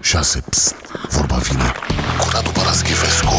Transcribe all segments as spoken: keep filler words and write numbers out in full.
șase. Psst, vorba vine cu Radu Paraschivescu.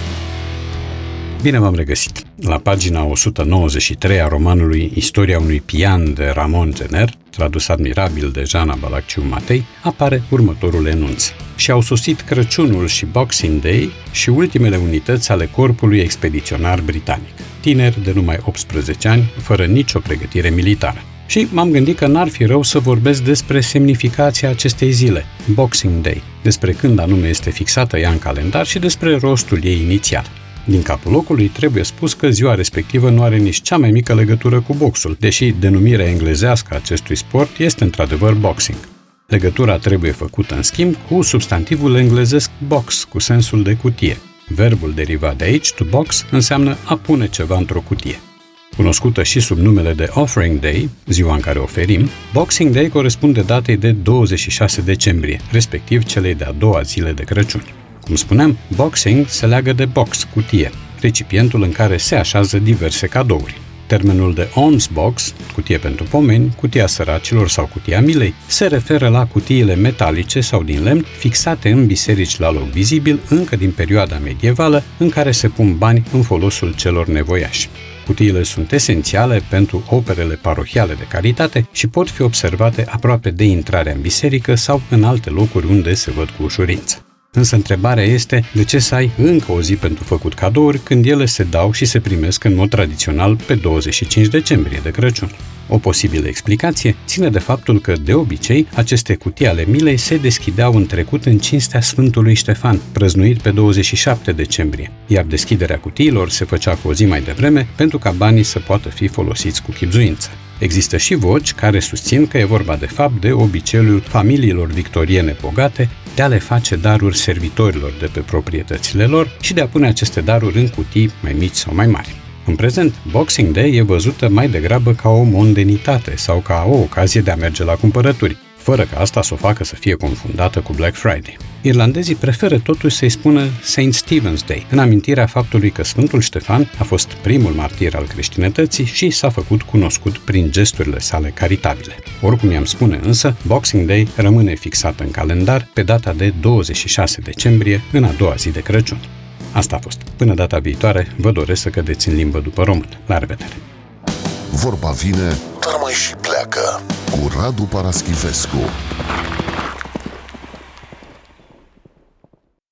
Bine v-am regăsit! La pagina o sută nouăzeci și trei a romanului Istoria unui pian de Ramon Gener, tradus admirabil de Jana Balacciu Matei, apare următorul enunț. Și-au sosit Crăciunul și Boxing Day și ultimele unități ale corpului expediționar britanic, tineri de numai optsprezece ani, fără nicio pregătire militară. Și m-am gândit că n-ar fi rău să vorbesc despre semnificația acestei zile, Boxing Day, despre când anume este fixată ea în calendar și despre rostul ei inițial. Din capul locului trebuie spus că ziua respectivă nu are nici cea mai mică legătură cu boxul, deși denumirea englezească a acestui sport este într-adevăr boxing. Legătura trebuie făcută, în schimb, cu substantivul englezesc box, cu sensul de cutie. Verbul derivat de aici, to box, înseamnă a pune ceva într-o cutie. Cunoscută și sub numele de Offering Day, ziua în care oferim, Boxing Day corespunde datei de douăzeci și șase decembrie, respectiv celei de-a doua zile de Crăciun. Cum spuneam, boxing se leagă de box, cutie, recipientul în care se așează diverse cadouri. Termenul de alms box, cutie pentru pomeni, cutia săracilor sau cutia milei, se referă la cutiile metalice sau din lemn fixate în biserici la loc vizibil încă din perioada medievală, în care se pun bani în folosul celor nevoiași. Cutiile sunt esențiale pentru operele parohiale de caritate și pot fi observate aproape de intrarea în biserică sau în alte locuri unde se văd cu ușurință. Însă întrebarea este de ce să ai încă o zi pentru făcut cadouri când ele se dau și se primesc în mod tradițional pe douăzeci și cinci decembrie de Crăciun. O posibilă explicație ține de faptul că, de obicei, aceste cutii ale milei se deschideau în trecut în cinstea Sfântului Ștefan, prăznuit pe douăzeci și șapte decembrie, iar deschiderea cutiilor se făcea cu o zi mai devreme pentru ca banii să poată fi folosiți cu chibzuință. Există și voci care susțin că e vorba de fapt de obiceiul familiilor victoriene bogate de a le face daruri servitorilor de pe proprietățile lor și de a pune aceste daruri în cutii mai mici sau mai mari. În prezent, Boxing Day e văzută mai degrabă ca o mondenitate sau ca o ocazie de a merge la cumpărături, fără ca asta să o facă să fie confundată cu Black Friday. Irlandezii preferă totuși să-i spună Saint Stephen's Day, în amintirea faptului că Sfântul Ștefan a fost primul martir al creștinătății și s-a făcut cunoscut prin gesturile sale caritabile. Oricum i-am spune însă, Boxing Day rămâne fixat în calendar pe data de douăzeci și șase decembrie, în a doua zi de Crăciun. Asta a fost. Până data viitoare, vă doresc să cădeți în limbă după română. La revedere! Vorba vine, dar mai și pleacă cu Radu Paraschivescu.